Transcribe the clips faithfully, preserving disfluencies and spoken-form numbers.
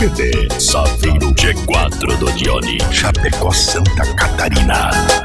C D. Só vem no G quatro do Johnny. Chapecó, Santa Catarina.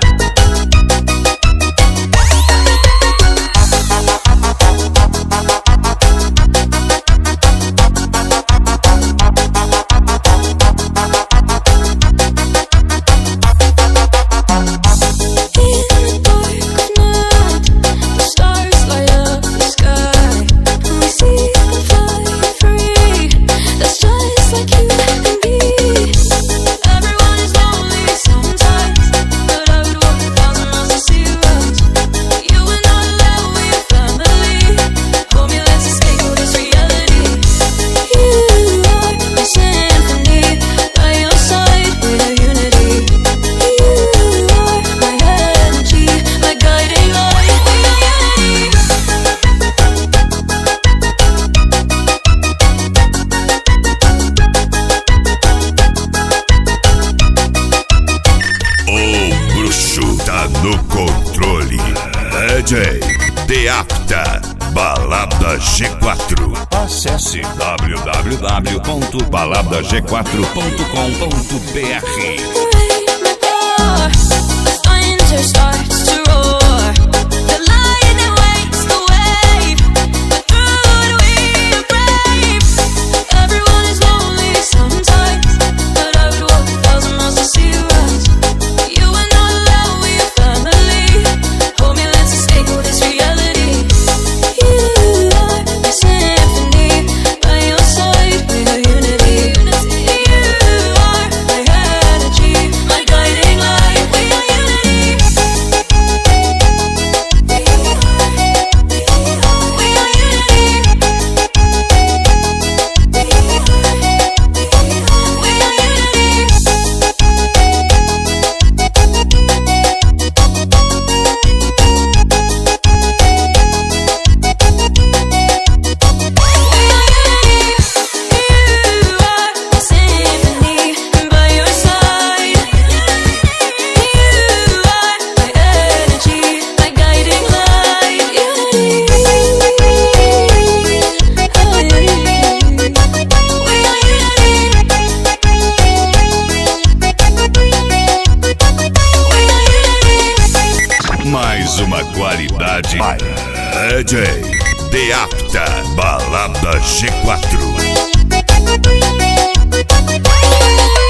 No controle, D J Deapta, Balada G quatro. Acesse w w w ponto balada g quatro ponto com ponto b r. Mais uma qualidade. D J Deapta, Balada G quatro.